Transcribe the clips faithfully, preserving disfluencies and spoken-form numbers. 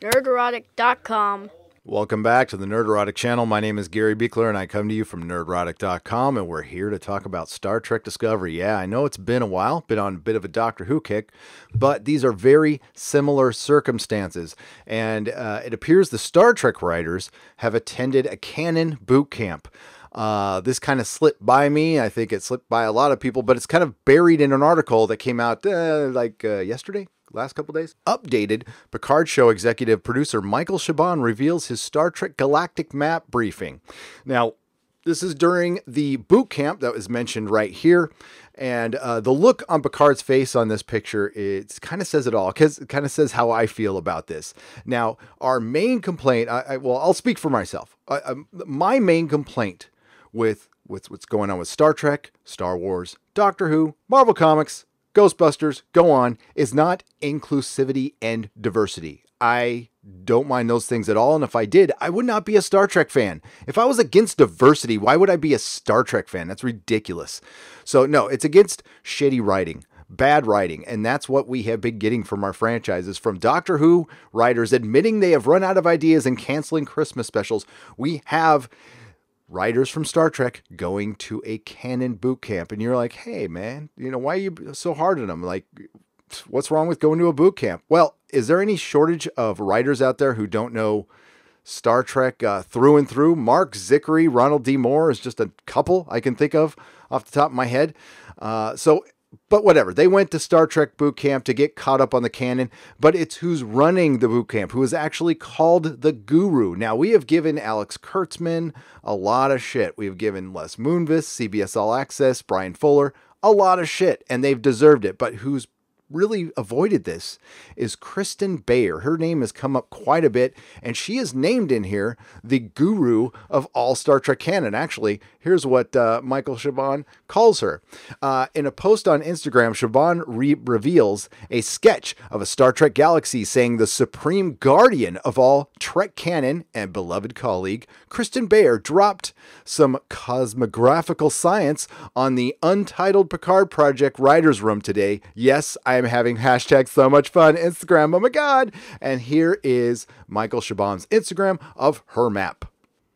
Nerderotic dot com. Welcome back to the Nerderotic channel. My name is Gary Beekler, and I come to you from Nerderotic dot com, and we're here to talk about Star Trek Discovery. Yeah, I know it's been a while, been on a bit of a Doctor Who kick, but these are very similar circumstances, and uh, it appears the Star Trek writers have attended a canon boot camp. Uh, this kind of slipped by me. I think it slipped by a lot of people, but it's kind of buried in an article that came out uh, like uh, yesterday. Last couple days. Updated Picard show executive producer Michael Chabon reveals his Star Trek Galactic Map briefing. Now, this is during the boot camp that was mentioned right here. And uh, the look on Picard's face on this picture, it kind of says it all, because it kind of says how I feel about this. Now, our main complaint, I, I, well, I'll speak for myself. I, I, my main complaint with, with what's going on with Star Trek, Star Wars, Doctor Who, Marvel Comics, Ghostbusters, go on, is not inclusivity and diversity. I don't mind those things at all, and if I did, I would not be a Star Trek fan. If I was against diversity, why would I be a Star Trek fan? That's ridiculous. So no, it's against shitty writing, bad writing, and that's what we have been getting from our franchises, from Doctor Who writers admitting they have run out of ideas and canceling Christmas specials. We have writers from Star Trek going to a canon boot camp, and you're like, hey man, you know, why are you so hard on them? Like, what's wrong with going to a boot camp? Well, is there any shortage of writers out there who don't know Star Trek uh, through and through? Mark Zickery, Ronald D. Moore is just a couple I can think of off the top of my head. Uh, so But whatever, they went to Star Trek boot camp to get caught up on the canon, but it's who's running the boot camp, who is actually called the Guru. Now, we have given Alex Kurtzman a lot of shit. We've given Les Moonves, C B S All Access, Brian Fuller, a lot of shit, and they've deserved it. But who's really avoided this is Kristen Bayer. Her name has come up quite a bit, and she is named in here the guru of all Star Trek canon. Actually, here's what uh, Michael Chabon calls her. Uh, in a post on Instagram, Chabon re- reveals a sketch of a Star Trek galaxy, saying the supreme guardian of all Trek canon and beloved colleague, Kristen Bayer, dropped some cosmographical science on the Untitled Picard Project Writers Room today. Yes, I am having hashtag so much fun Instagram. Oh my God. And here is Michael Chabon's Instagram of her map.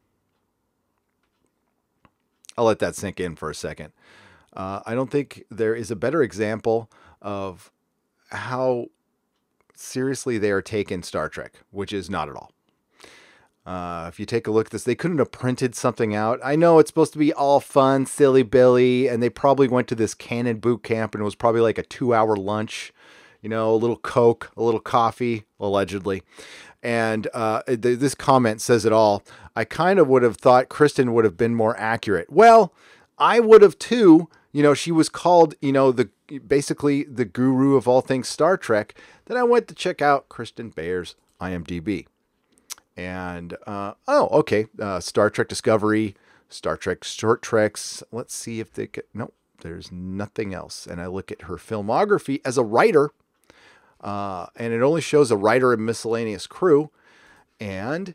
I'll let that sink in for a second. Uh, I don't think there is a better example of how seriously they are taking Star Trek, which is not at all. Uh, if you take a look at this, they couldn't have printed something out. I know it's supposed to be all fun, silly Billy, and they probably went to this canon boot camp, and it was probably like a two-hour lunch, you know, a little Coke, a little coffee, allegedly. And uh, th- this comment says it all. I kind of would have thought Kristen would have been more accurate. Well, I would have too. You know, she was called, you know, the basically the guru of all things Star Trek. Then I went to check out Kristen Bayer's I M D B. And, uh, oh, okay, uh, Star Trek Discovery, Star Trek Short Treks. Let's see if they could, no, there's nothing else. And I look at her filmography as a writer, uh, and it only shows a writer and miscellaneous crew. And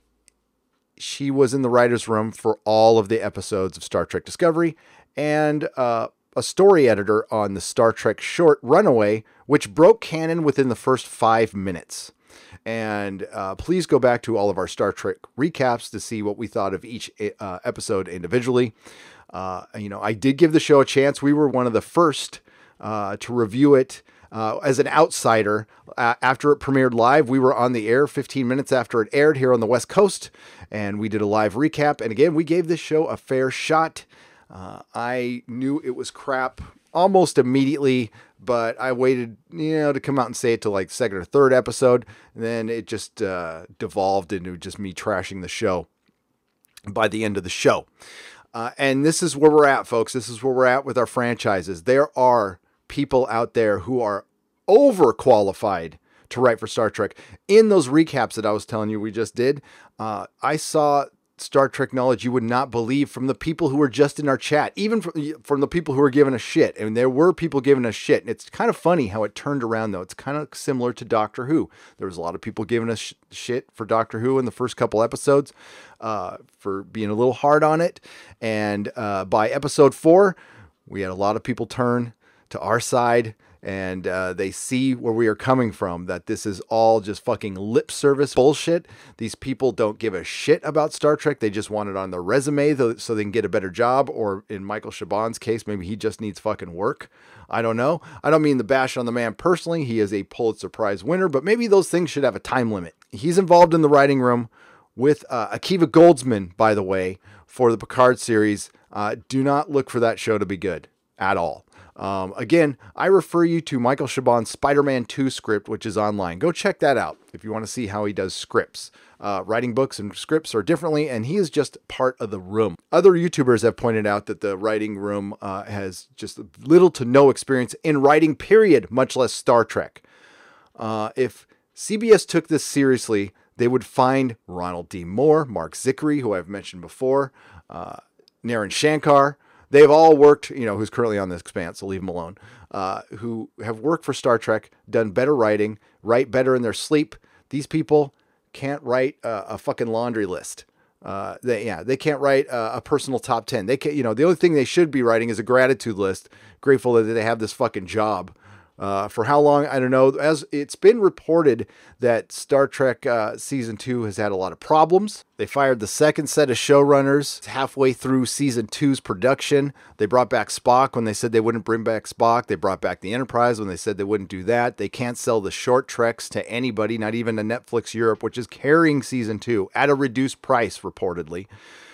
she was in the writer's room for all of the episodes of Star Trek Discovery, and uh, a story editor on the Star Trek short Runaway, which broke canon within the first five minutes. And uh, please go back to all of our Star Trek recaps to see what we thought of each uh, episode individually. Uh, you know, I did give the show a chance. We were one of the first uh, to review it uh, as an outsider. Uh, after it premiered live, we were on the air fifteen minutes after it aired here on the West Coast, and we did a live recap. And again, we gave this show a fair shot. Uh, I knew it was crap almost immediately, but I waited, you know, to come out and say it to like second or third episode. And then it just uh, devolved into just me trashing the show by the end of the show. Uh, and this is where we're at, folks. This is where we're at with our franchises. There are people out there who are overqualified to write for Star Trek. In those recaps that I was telling you we just did, uh, I saw Star Trek knowledge you would not believe from the people who were just in our chat, even from, from the people who were giving us shit. And there were people giving us shit. And it's kind of funny how it turned around, though. It's kind of similar to Doctor Who. There was a lot of people giving us sh- shit for Doctor Who in the first couple episodes uh, for being a little hard on it. And uh, by episode four, we had a lot of people turn to our side and uh, they see where we are coming from, that this is all just fucking lip service bullshit. These people don't give a shit about Star Trek. They just want it on their resume so they can get a better job, or in Michael Chabon's case, maybe he just needs fucking work. I don't know. I don't mean the bash on the man personally. He is a Pulitzer Prize winner, but maybe those things should have a time limit. He's involved in the writing room with uh, Akiva Goldsman, by the way, for the Picard series. Uh, do not look for that show to be good at all. Um, again, I refer you to Michael Chabon's Spider-Man two script, which is online. Go check that out if you want to see how he does scripts. Uh, writing books and scripts are differently, and he is just part of the room. Other YouTubers have pointed out that the writing room uh, has just little to no experience in writing, period, much less Star Trek. Uh, if C B S took this seriously, they would find Ronald D. Moore, Mark Zickery, who I've mentioned before, uh, Naren Shankar. They've all worked, you know, who's currently on this Expanse, so leave him alone, uh, who have worked for Star Trek, done better writing, write better in their sleep. These people can't write a, a fucking laundry list. Uh, they, yeah, they can't write a, a personal top ten. They can, you know, the only thing they should be writing is a gratitude list, grateful that they have this fucking job. Uh, for how long, I don't know. As it's been reported that Star Trek uh, Season two has had a lot of problems. They fired the second set of showrunners halfway through Season two's production. They brought back Spock when they said they wouldn't bring back Spock. They brought back the Enterprise when they said they wouldn't do that. They can't sell the short treks to anybody, not even to Netflix Europe, which is carrying Season two at a reduced price, reportedly.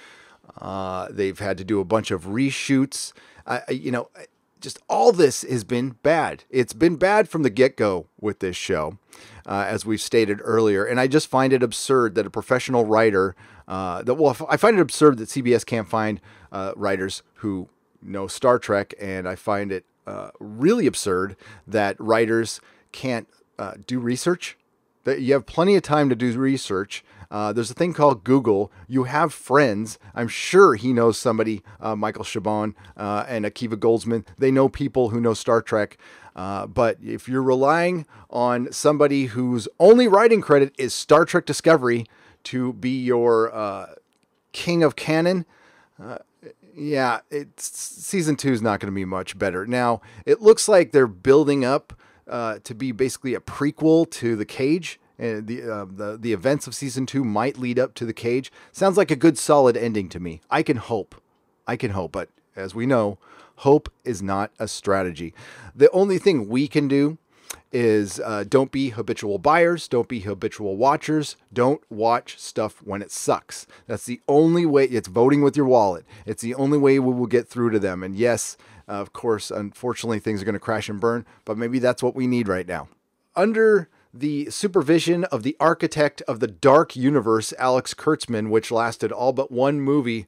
Uh, they've had to do a bunch of reshoots. Uh, you know... Just all this has been bad. It's been bad from the get-go with this show, uh, as we've stated earlier. And I just find it absurd that a professional writer, uh, that well, I find it absurd that C B S can't find uh, writers who know Star Trek, and I find it uh, really absurd that writers can't uh, do research. That you have plenty of time to do research. Uh, there's a thing called Google. You have friends. I'm sure he knows somebody, uh, Michael Chabon uh, and Akiva Goldsman. They know people who know Star Trek. Uh, but if you're relying on somebody whose only writing credit is Star Trek Discovery to be your uh, king of canon, uh, yeah, it's, season two is not going to be much better. Now, it looks like they're building up uh, to be basically a prequel to The Cage. And the, uh, the the events of season two might lead up to The Cage. Sounds like a good, solid ending to me. I can hope. I can hope. But as we know, hope is not a strategy. The only thing we can do is uh, don't be habitual buyers. Don't be habitual watchers. Don't watch stuff when it sucks. That's the only way. It's voting with your wallet. It's the only way we will get through to them. And yes, uh, of course, unfortunately, things are going to crash and burn. But maybe that's what we need right now. Under the supervision of the architect of the Dark Universe, Alex Kurtzman, which lasted all but one movie,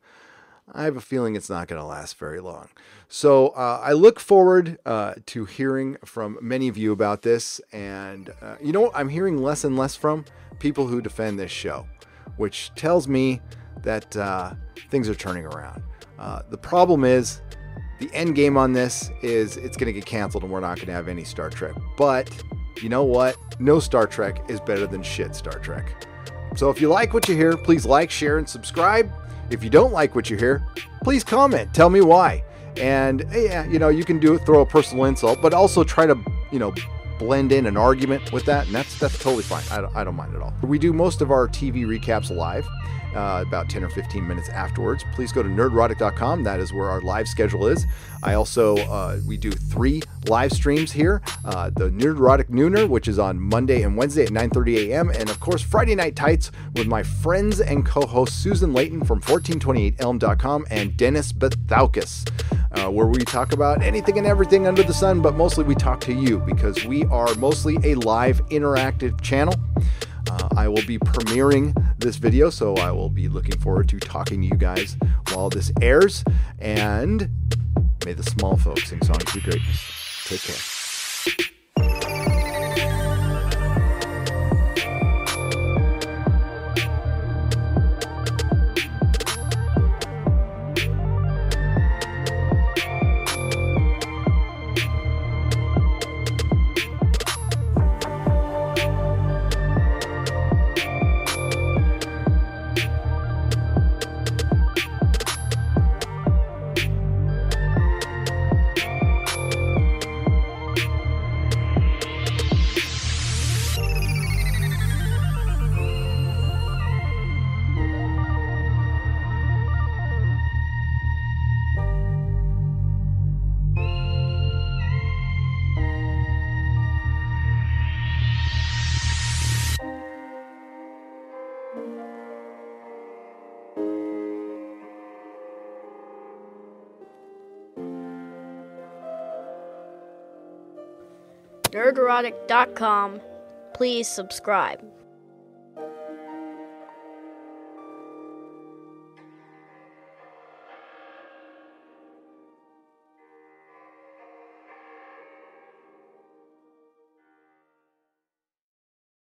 I have a feeling it's not going to last very long. So uh, I look forward uh, to hearing from many of you about this. And uh, you know what? I'm hearing less and less from people who defend this show, which tells me that uh, things are turning around. Uh, the problem is the end game on this is it's going to get canceled and we're not going to have any Star Trek. But you know what? No Star Trek is better than shit Star Trek. So if you like what you hear, please like, share, and subscribe. If you don't like what you hear, please comment. Tell me why. And yeah, you know, you can do it, throw a personal insult, but also try to, you know, blend in an argument with that, and that's that's totally fine. I don't, I don't mind at all. We do most of our T V recaps live, uh, about ten or fifteen minutes afterwards. Please go to nerdrotic dot com. That is where our live schedule is. I also, uh, we do three live streams here. Uh, the Nerdrotic Nooner, which is on Monday and Wednesday at nine thirty a.m. And of course, Friday Night Tights with my friends and co-hosts Susan Layton from fourteen twenty-eight elm dot com and Dennis Bethaukis, uh, where we talk about anything and everything under the sun, but mostly we talk to you because we are mostly a live interactive channel. Uh, I will be premiering this video, so I will be looking forward to talking to you guys while this airs. And may the small folks sing songs of greatness. Take care. Nerderotic dot com. Please subscribe.